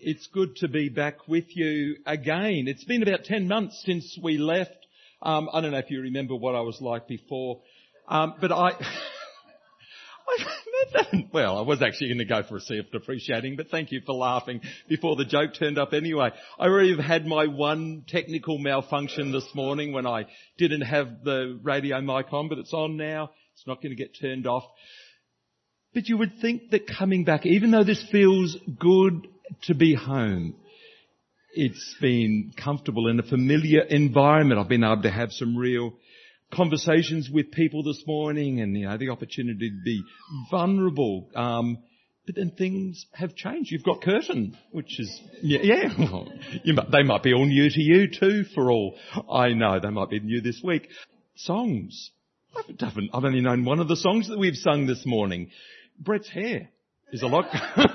It's good to be back with you again. It's been about 10 months since we left. I don't know if you remember what I was like before, but I was actually going to go for a self-depreciating, but thank you for laughing before the joke turned up anyway. I already have had my one technical malfunction this morning when I didn't have the radio mic on, but it's on now. It's not going to get turned off. But you would think that coming back, even though this feels good to be home, it's been comfortable in a familiar environment. I've been able to have some real conversations with people this morning and, the opportunity to be vulnerable. But then things have changed. You've got Curtin, which is, they might be all new to you too for all I know. They might be new this week. Songs. I've only known one of the songs that we've sung this morning. Brett's hair is a lot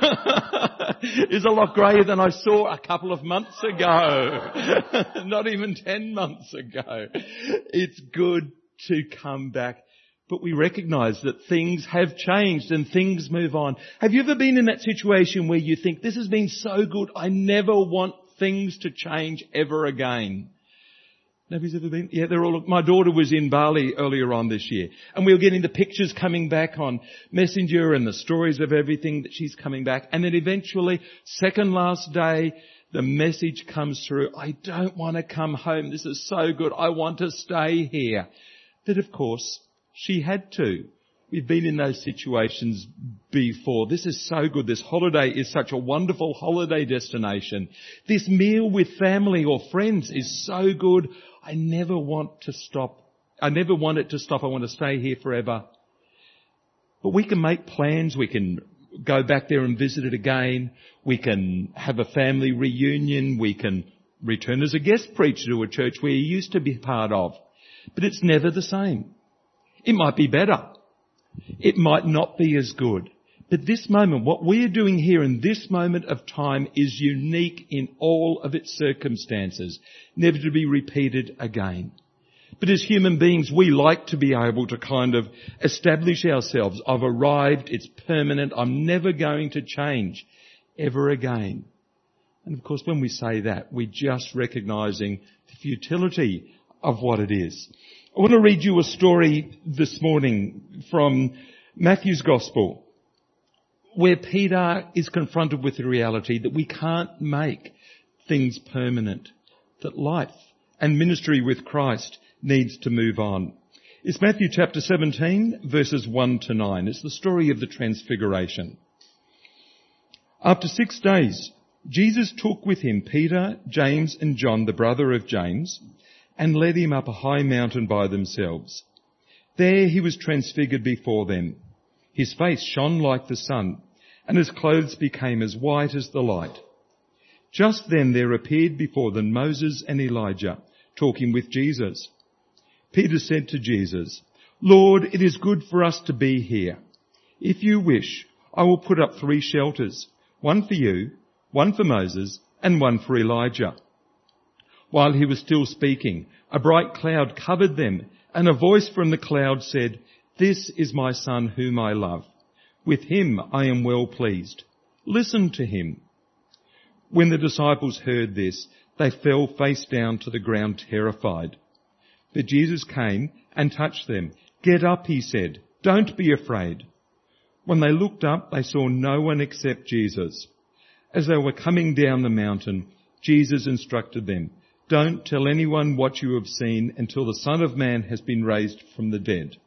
greyer than I saw a couple of months ago. Not even 10 months ago. It's good to come back, but we recognise that things have changed and things move on. Have you ever been in that situation where you think, this has been so good, I never want things to change ever again? Nobody's ever been? Yeah, my daughter was in Bali earlier on this year, and we were getting the pictures coming back on Messenger and the stories of everything that she's coming back. And then eventually, second last day, the message comes through, I don't want to come home. This is so good. I want to stay here. But of course, she had to. We've been in those situations before. This is so good. This holiday is such a wonderful holiday destination. This meal with family or friends is so good. I never want it to stop. I want to stay here forever. But we can make plans. We can go back there and visit it again. We can have a family reunion. We can return as a guest preacher to a church we used to be part of. But it's never the same. It might be better. It might not be as good. But this moment, what we are doing here in this moment of time is unique in all of its circumstances, never to be repeated again. But as human beings, we like to be able to kind of establish ourselves. I've arrived, it's permanent, I'm never going to change ever again. And of course, when we say that, we're just recognising the futility of what it is. I want to read you a story this morning from Matthew's Gospel, where Peter is confronted with the reality that we can't make things permanent, that life and ministry with Christ needs to move on. It's Matthew chapter 17, verses 1 to 9. It's the story of the Transfiguration. After 6 days, Jesus took with him Peter, James and John, the brother of James, and led him up a high mountain by themselves. There he was transfigured before them. His face shone like the sun, and his clothes became as white as the light. Just then there appeared before them Moses and Elijah, talking with Jesus. Peter said to Jesus, Lord, it is good for us to be here. If you wish, I will put up 3 shelters, one for you, one for Moses, and one for Elijah. While he was still speaking, a bright cloud covered them, and a voice from the cloud said, This is my son whom I love. With him I am well pleased. Listen to him. When the disciples heard this, they fell face down to the ground terrified. But Jesus came and touched them. Get up, he said. Don't be afraid. When they looked up, they saw no one except Jesus. As they were coming down the mountain, Jesus instructed them, Don't tell anyone what you have seen until the Son of Man has been raised from the dead.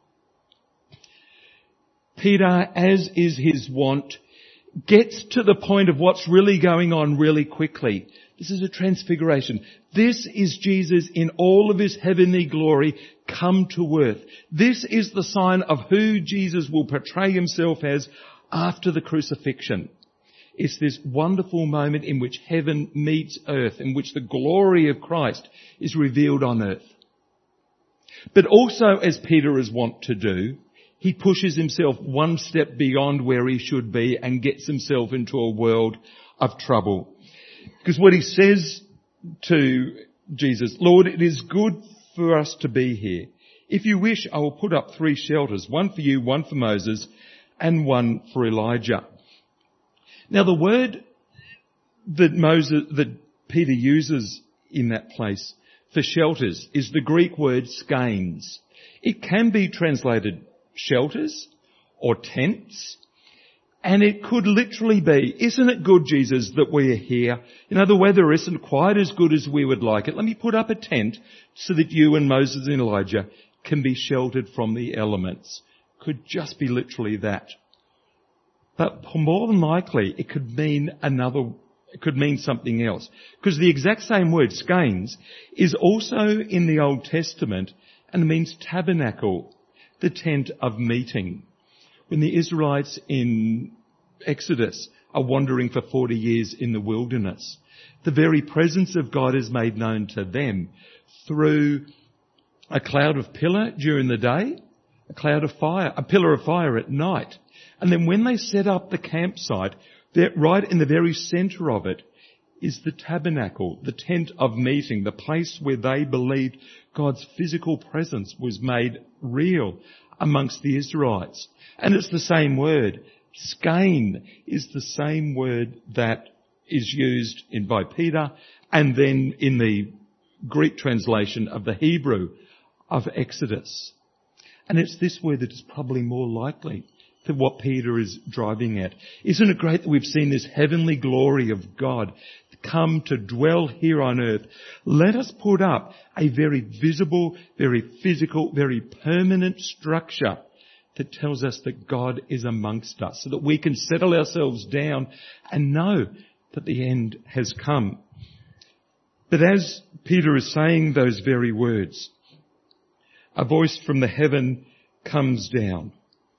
Peter, as is his wont, gets to the point of what's really going on really quickly. This is a transfiguration. This is Jesus in all of his heavenly glory come to earth. This is the sign of who Jesus will portray himself as after the crucifixion. It's this wonderful moment in which heaven meets earth, in which the glory of Christ is revealed on earth. But also, as Peter is wont to do, he pushes himself one step beyond where he should be and gets himself into a world of trouble. Because what he says to Jesus, Lord, it is good for us to be here. If you wish, I will put up 3 shelters, one for you, one for Moses, and one for Elijah. Now the word that Peter uses in that place for shelters is the Greek word skanes. It can be translated shelters or tents, and it could literally be, isn't it good, Jesus, that we are here? You know, the weather isn't quite as good as we would like it. Let me put up a tent so that you and Moses and Elijah can be sheltered from the elements. Could just be literally that. But more than likely, it could mean something else. Because the exact same word, skanes, is also in the Old Testament and means tabernacle, the tent of meeting. When the Israelites in Exodus are wandering for 40 years in the wilderness, the very presence of God is made known to them through a cloud of pillar during the day, a pillar of fire at night. And then when they set up the campsite, right in the very centre of it is the tabernacle, the tent of meeting, the place where they believed God's physical presence was made real amongst the Israelites. And it's the same word. Skane is the same word that is used by Peter and then in the Greek translation of the Hebrew of Exodus. And it's this word that is probably more likely to what Peter is driving at. Isn't it great that we've seen this heavenly glory of God come to dwell here on earth? Let us put up a very visible, very physical, very permanent structure that tells us that God is amongst us so that we can settle ourselves down and know that the end has come. But as Peter is saying those very words, a voice from the heaven comes down.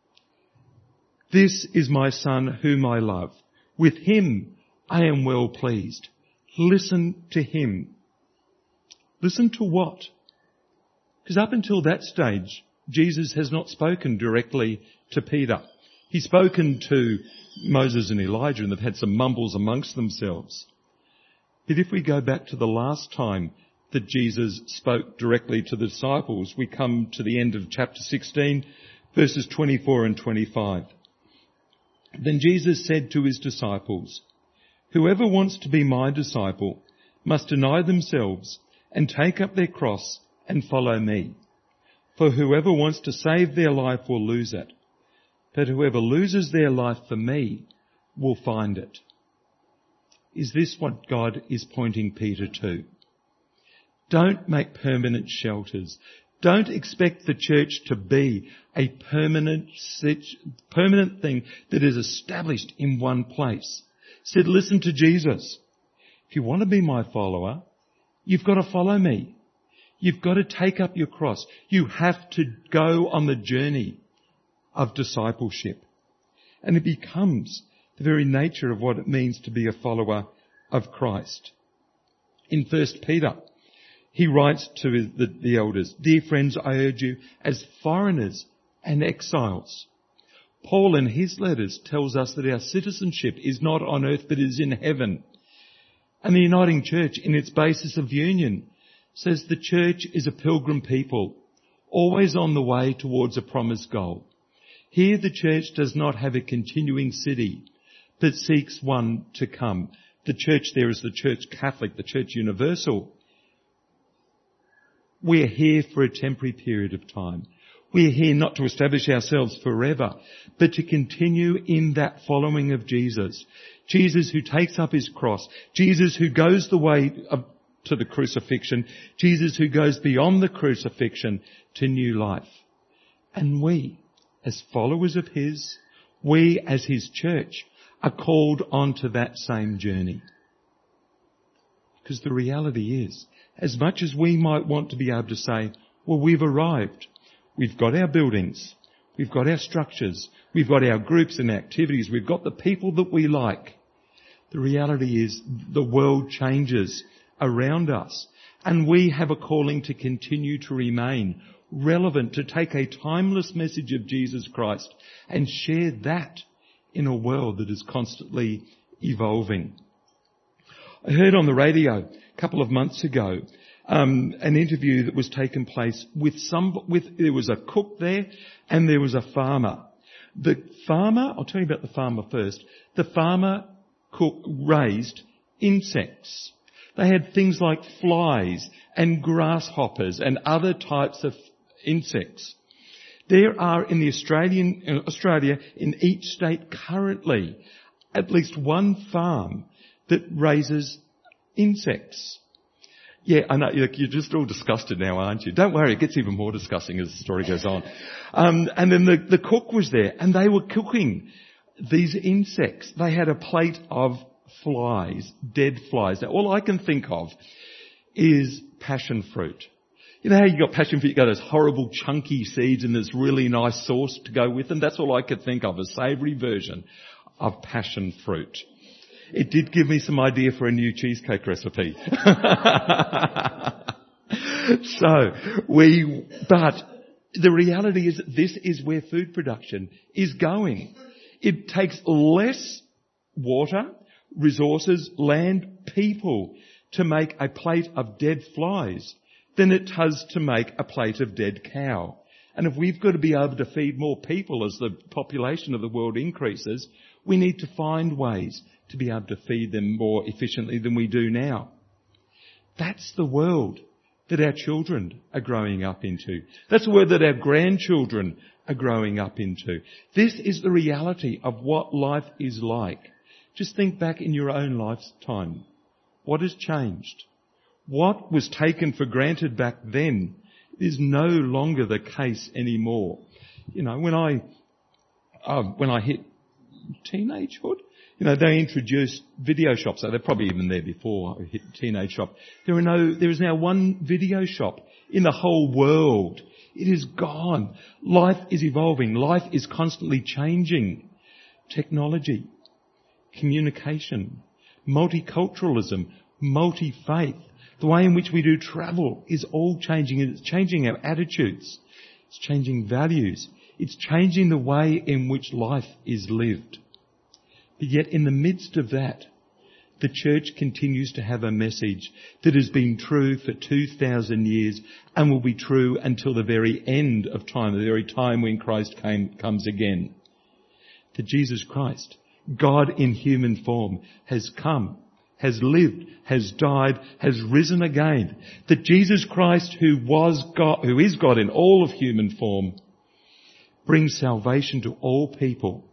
This is my son whom I love. With him I am well pleased. Listen to him. Listen to what? Because up until that stage, Jesus has not spoken directly to Peter. He's spoken to Moses and Elijah and they've had some mumbles amongst themselves. But if we go back to the last time that Jesus spoke directly to the disciples, we come to the end of chapter 16, verses 24 and 25. Then Jesus said to his disciples, "Whoever wants to be my disciple must deny themselves and take up their cross and follow me. For whoever wants to save their life will lose it, but whoever loses their life for me will find it." Is this what God is pointing Peter to? Don't make permanent shelters. Don't expect the church to be a permanent thing that is established in one place. Said, listen to Jesus. If you want to be my follower, you've got to follow me. You've got to take up your cross. You have to go on the journey of discipleship. And it becomes the very nature of what it means to be a follower of Christ. In 1 Peter, he writes to the elders, "Dear friends, I urge you as foreigners and exiles." Paul in his letters tells us that our citizenship is not on earth but is in heaven. And the Uniting Church, in its basis of union, says the church is a pilgrim people, always on the way towards a promised goal. Here the church does not have a continuing city, but seeks one to come. The church there is the Church Catholic, the Church Universal. We are here for a temporary period of time. We are here not to establish ourselves forever, but to continue in that following of Jesus. Jesus who takes up his cross. Jesus who goes the way to the crucifixion. Jesus who goes beyond the crucifixion to new life. And we, as followers of his, we as his church, are called onto that same journey. Because the reality is, as much as we might want to be able to say, well, we've arrived. We've got our buildings. We've got our structures. We've got our groups and activities. We've got the people that we like. The reality is the world changes around us. And we have a calling to continue to remain relevant, to take a timeless message of Jesus Christ and share that in a world that is constantly evolving. I heard on the radio a couple of months ago an interview that was taking place there was a cook there and there was a farmer. The farmer, I'll tell you about the farmer first. The farmer cook raised insects. They had things like flies and grasshoppers and other types of insects. There are in Australia, in each state currently, at least one farm that raises insects. Yeah, I know, you're just all disgusted now, aren't you? Don't worry, it gets even more disgusting as the story goes on. And then the cook was there, and they were cooking these insects. They had a plate of flies, dead flies. Now, all I can think of is passion fruit. You know how you got passion fruit, you got those horrible chunky seeds and this really nice sauce to go with them? That's all I could think of, a savoury version of passion fruit. It did give me some idea for a new cheesecake recipe. But the reality is that this is where food production is going. It takes less water, resources, land, people to make a plate of dead flies than it does to make a plate of dead cow. And if we've got to be able to feed more people as the population of the world increases, we need to find ways to be able to feed them more efficiently than we do now. That's the world that our children are growing up into. That's the world that our grandchildren are growing up into. This is the reality of what life is like. Just think back in your own lifetime. What has changed? What was taken for granted back then is no longer the case anymore. You know, when I hit teenagehood, you know, they introduced video shops. So they're probably even there before I hit teenage shop. There is now one video shop in the whole world. It is gone. Life is evolving. Life is constantly changing. Technology, communication, multiculturalism, multi-faith, the way in which we do travel is all changing. It's changing our attitudes. It's changing values. It's changing the way in which life is lived. But yet in the midst of that, the church continues to have a message that has been true for 2,000 years and will be true until the very end of time, the very time when Christ comes again. That Jesus Christ, God in human form, has come, has lived, has died, has risen again. That Jesus Christ, who is God in all of human form, brings salvation to all people.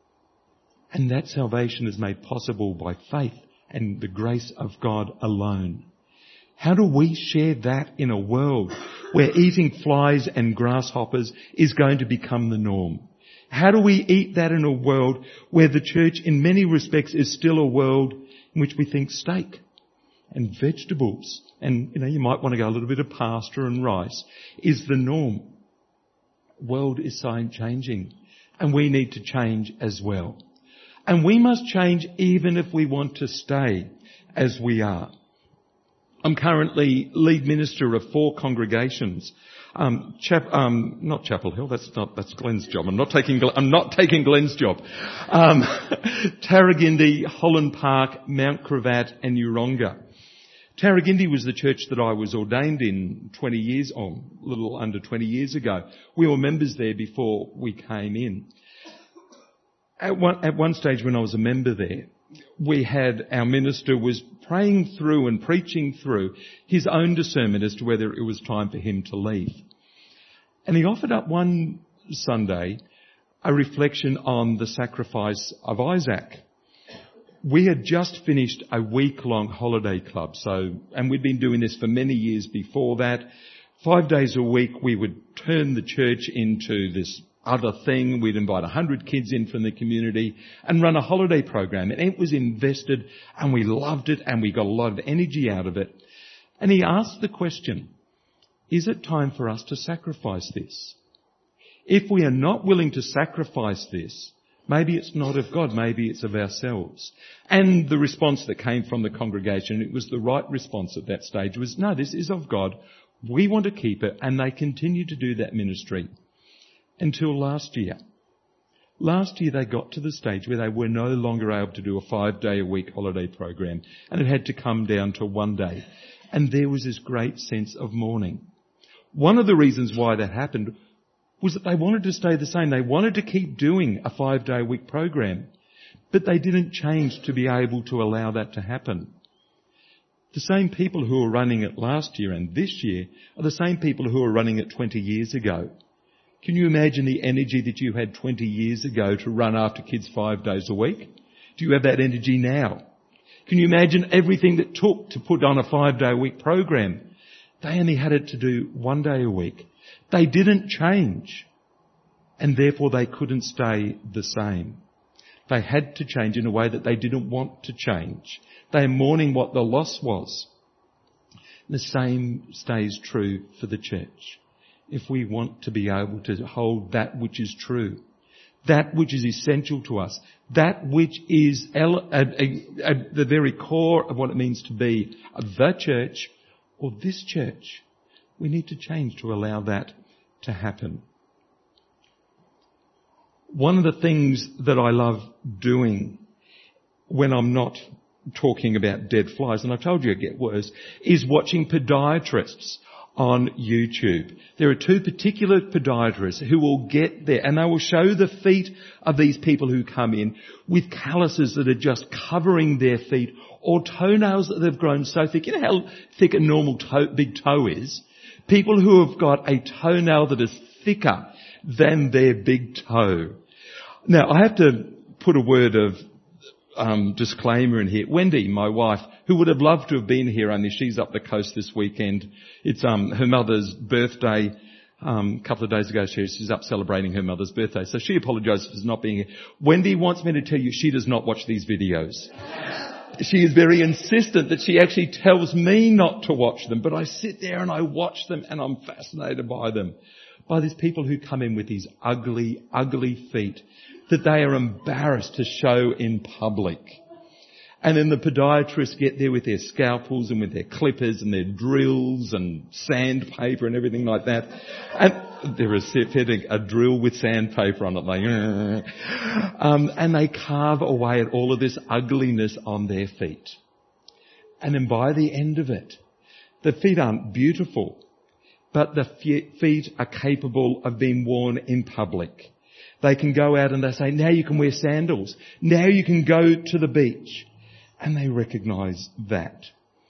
And that salvation is made possible by faith and the grace of God alone. How do we share that in a world where eating flies and grasshoppers is going to become the norm? How do we eat that in a world where the church in many respects is still a world in which we think steak and vegetables and, you might want to go a little bit of pasta and rice is the norm? The world is changing and we need to change as well. And we must change even if we want to stay as we are. I'm currently lead minister of 4 congregations. Not Chapel Hill, that's Glenn's job. I'm not taking Glenn's job. Tarragindi, Holland Park, Mount Cravat and Yeronga. Tarragindi was the church that I was ordained in a little under 20 years ago. We were members there before we came in. At one stage when I was a member there, our minister was praying through and preaching through his own discernment as to whether it was time for him to leave. And he offered up one Sunday a reflection on the sacrifice of Isaac. We had just finished a week-long holiday club, and we'd been doing this for many years before that. 5 days a week we would turn the church into this other thing. We'd invite 100 kids in from the community and run a holiday program. And it was invested and we loved it and we got a lot of energy out of it. And he asked the question, is it time for us to sacrifice this? If we are not willing to sacrifice this, maybe it's not of God, maybe it's of ourselves. And the response that came from the congregation, it was the right response at that stage, was, no, this is of God. We want to keep it. And they continue to do that ministry. Until last year. Last year they got to the stage where they were no longer able to do a 5-day-a-week holiday program and it had to come down to 1 day. And there was this great sense of mourning. One of the reasons why that happened was that they wanted to stay the same. They wanted to keep doing a 5-day-a-week program, but they didn't change to be able to allow that to happen. The same people who are running it last year and this year are the same people who were running it 20 years ago. Can you imagine the energy that you had 20 years ago to run after kids 5 days a week? Do you have that energy now? Can you imagine everything that took to put on a 5-day-a-week program? They only had it to do 1 day a week. They didn't change, and therefore they couldn't stay the same. They had to change in a way that they didn't want to change. They are mourning what the loss was. The same stays true for the church. If we want to be able to hold that which is true, that which is essential to us, that which is the very core of what it means to be the church or this church, we need to change to allow that to happen. One of the things that I love doing when I'm not talking about dead flies, and I told you it get worse, is watching podiatrists on YouTube. There are 2 particular podiatrists who will get there and they will show the feet of these people who come in with calluses that are just covering their feet or toenails that have grown so thick. You know how thick a normal big toe is? People who have got a toenail that is thicker than their big toe. Now, I have to put a word of disclaimer in here. Wendy, my wife, who would have loved to have been here, only she's up the coast this weekend. It's her mother's birthday. A couple of days ago, she's up celebrating her mother's birthday, so she apologises for not being here. Wendy wants me to tell you she does not watch these videos. She is very insistent that she actually tells me not to watch them, but I sit there and I watch them and I'm fascinated by them. By these people who come in with these ugly, ugly feet that they are embarrassed to show in public. And then the podiatrists get there with their scalpels and with their clippers and their drills and sandpaper and everything like that. And there is fitting a drill with sandpaper on it. And they carve away at all of this ugliness on their feet. And then by the end of it, the feet aren't beautiful, but the feet are capable of being worn in public. They can go out and they say, now you can wear sandals. Now you can go to the beach. And they recognise that.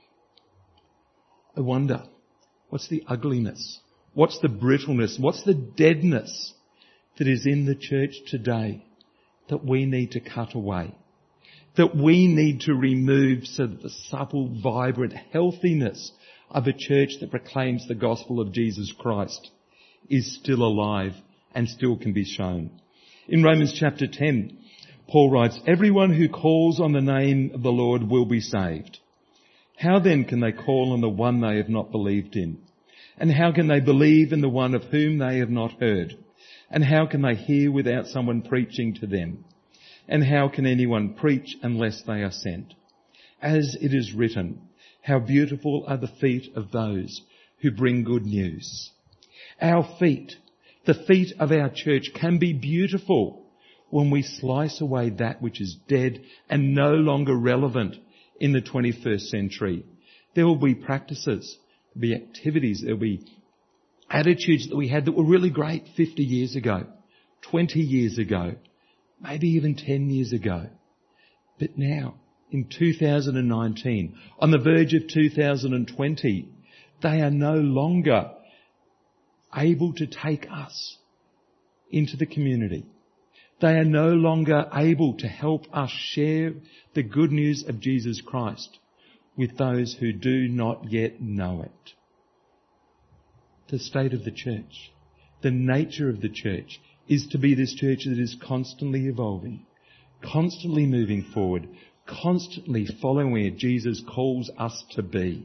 I wonder, what's the ugliness? What's the brittleness? What's the deadness that is in the church today that we need to cut away? That we need to remove so that the supple, vibrant healthiness of a church that proclaims the gospel of Jesus Christ is still alive and still can be shown. In Romans chapter 10, Paul writes, everyone who calls on the name of the Lord will be saved. How then can they call on the one they have not believed in? And how can they believe in the one of whom they have not heard? And how can they hear without someone preaching to them? And how can anyone preach unless they are sent? As it is written, how beautiful are the feet of those who bring good news. Our feet, the feet of our church, can be beautiful when we slice away that which is dead and no longer relevant in the 21st century. There will be practices, there will be activities, there will be attitudes that we had that were really great 50 years ago, 20 years ago, maybe even 10 years ago. But now, in 2019, on the verge of 2020, they are no longer able to take us into the community. They are no longer able to help us share the good news of Jesus Christ with those who do not yet know it. The state of the church, the nature of the church, is to be this church that is constantly evolving, constantly moving forward, constantly following where Jesus calls us to be.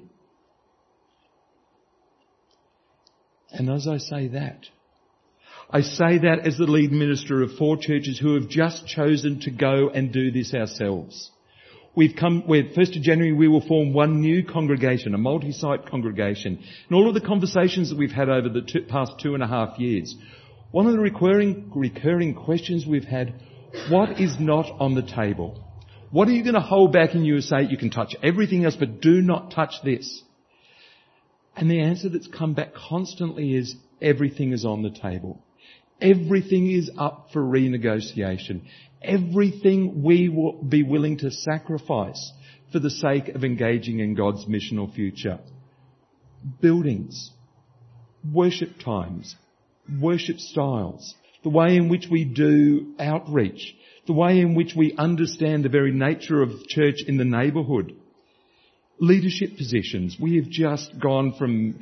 And as I say that as the lead minister of 4 churches who have just chosen to go and do this ourselves. 1st of January we will form one new congregation, a multi-site congregation. And all of the conversations that we've had over the past 2.5 years, one of the recurring questions we've had, what is not on the table? What are you going to hold back in you and say, you can touch everything else, but do not touch this? And the answer that's come back constantly is, everything is on the table. Everything is up for renegotiation. Everything we will be willing to sacrifice for the sake of engaging in God's missional future. Buildings, worship times, worship styles, the way in which we do outreach, the way in which we understand the very nature of church in the neighbourhood. Leadership positions. We have just gone from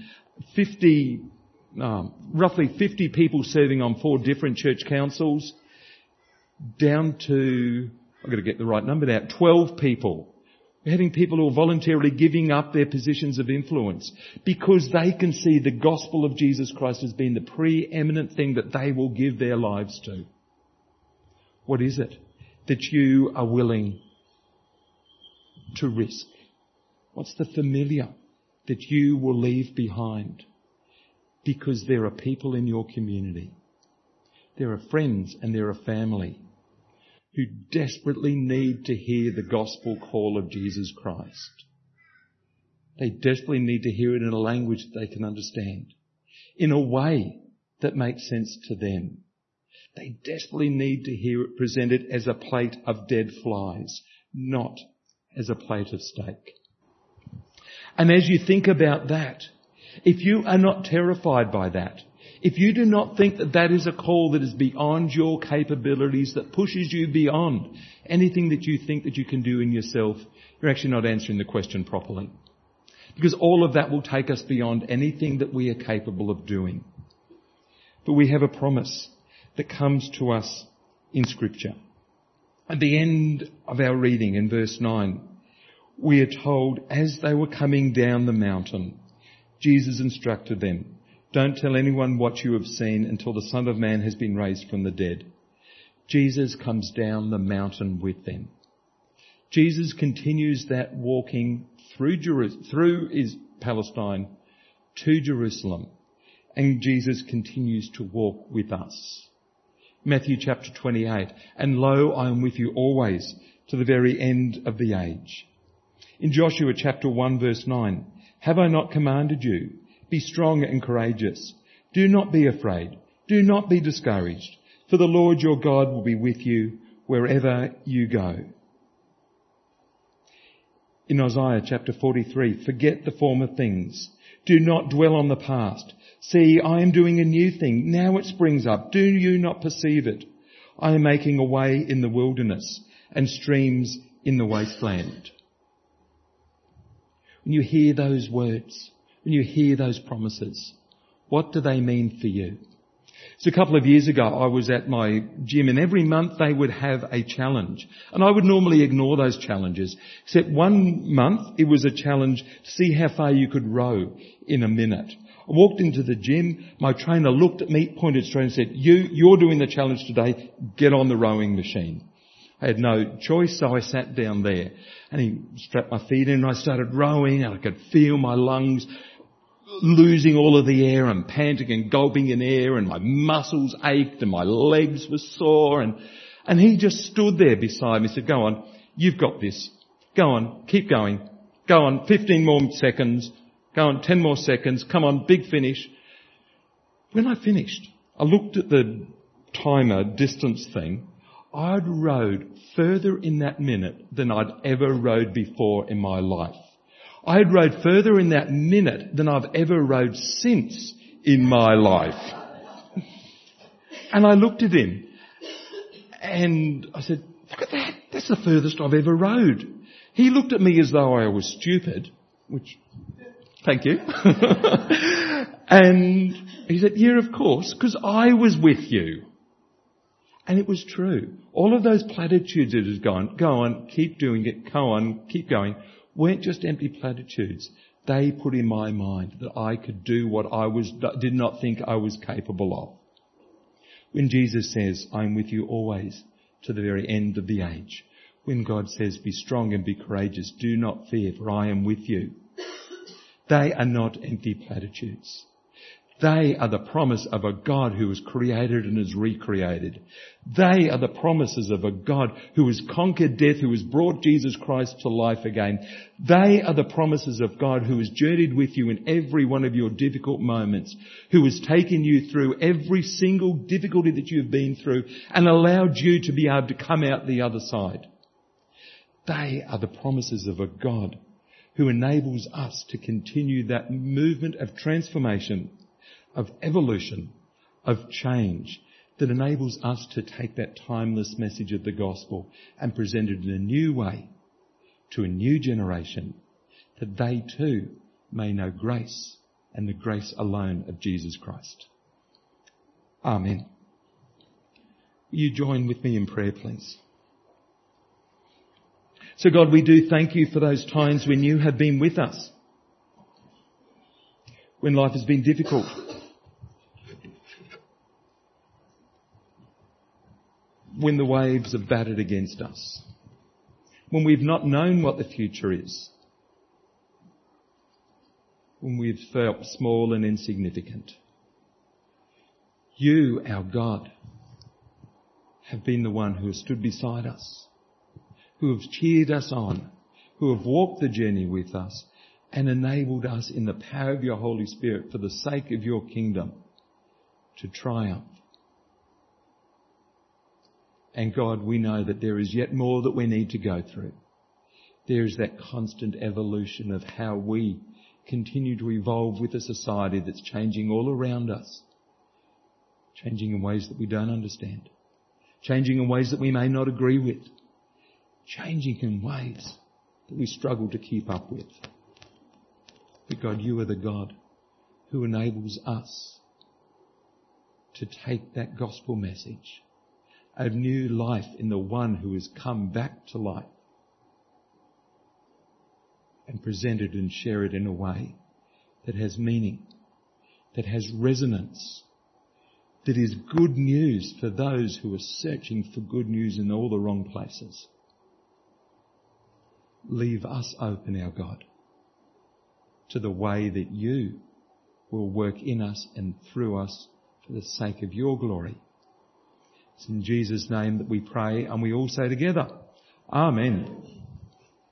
roughly 50 people serving on 4 different church councils down to, I've got to get the right number now, 12 people. We're having people who are voluntarily giving up their positions of influence because they can see the gospel of Jesus Christ as being the preeminent thing that they will give their lives to. What is it that you are willing to risk? What's the familiar that you will leave behind? Because there are people in your community. There are friends and there are family who desperately need to hear the gospel call of Jesus Christ. They desperately need to hear it in a language that they can understand, in a way that makes sense to them. They desperately need to hear it presented as a plate of dead flies, not as a plate of steak. And as you think about that, if you are not terrified by that, if you do not think that that is a call that is beyond your capabilities, that pushes you beyond anything that you think that you can do in yourself, you're actually not answering the question properly. Because all of that will take us beyond anything that we are capable of doing. But we have a promise that comes to us in Scripture. At the end of our reading in verse 9, we are told, as they were coming down the mountain, Jesus instructed them, "Don't tell anyone what you have seen until the Son of Man has been raised from the dead." Jesus comes down the mountain with them. Jesus continues that walking through Palestine to Jerusalem. And Jesus continues to walk with us. Matthew chapter 28, "And lo, I am with you always to the very end of the age." In Joshua chapter 1 verse 9, "Have I not commanded you? Be strong and courageous. Do not be afraid. Do not be discouraged. For the Lord your God will be with you wherever you go." In Isaiah chapter 43, "Forget the former things. Do not dwell on the past. See, I am doing a new thing. Now it springs up. Do you not perceive it? I am making a way in the wilderness and streams in the wasteland." When you hear those words, when you hear those promises, what do they mean for you? So a couple of years ago, I was at my gym, and every month they would have a challenge. And I would normally ignore those challenges. Except one month, it was a challenge to see how far you could row in a minute. I walked into the gym, my trainer looked at me, pointed straight and said, you're doing the challenge today, get on the rowing machine. I had no choice, so I sat down there. And he strapped my feet in and I started rowing, and I could feel my lungs losing all of the air and panting and gulping in air, and my muscles ached and my legs were sore. And he just stood there beside me and said, "Go on, you've got this. Go on, keep going. Go on, 15 more seconds. Go on, 10 more seconds. Come on, big finish." When I finished, I looked at the timer distance thing. I'd rowed further in that minute than I'd ever rowed before in my life. I had rowed further in that minute than I've ever rowed since in my life. And I looked at him and I said, "Look at that. That's the furthest I've ever rowed." He looked at me as though I was stupid, which, thank you. And he said, "Yeah, of course, because I was with you." And it was true. All of those platitudes that had gone, "Go on, keep doing it, go on, keep going," weren't just empty platitudes. They put in my mind that I could do what I did not think I was capable of. When Jesus says, "I am with you always to the very end of the age," when God says, "Be strong and be courageous, do not fear, for I am with you," they are not empty platitudes. They are the promise of a God who has created and has recreated. They are the promises of a God who has conquered death, who has brought Jesus Christ to life again. They are the promises of God who has journeyed with you in every one of your difficult moments, who has taken you through every single difficulty that you have been through and allowed you to be able to come out the other side. They are the promises of a God who enables us to continue that movement of transformation, of evolution, of change, that enables us to take that timeless message of the gospel and present it in a new way to a new generation, that they too may know grace and the grace alone of Jesus Christ. Amen. Will you join with me in prayer, please? So God, we do thank you for those times when you have been with us, when life has been difficult, when the waves have battered against us, when we've not known what the future is, when we've felt small and insignificant. You, our God, have been the one who has stood beside us, who have cheered us on, who have walked the journey with us and enabled us in the power of your Holy Spirit for the sake of your kingdom to triumph. And God, we know that there is yet more that we need to go through. There is that constant evolution of how we continue to evolve with a society that's changing all around us, changing in ways that we don't understand, changing in ways that we may not agree with, changing in ways that we struggle to keep up with. But God, you are the God who enables us to take that gospel message of new life in the one who has come back to life and present it and share it in a way that has meaning, that has resonance, that is good news for those who are searching for good news in all the wrong places. Leave us open, our God, to the way that you will work in us and through us for the sake of your glory. It's in Jesus' name that we pray, and we all say together, Amen.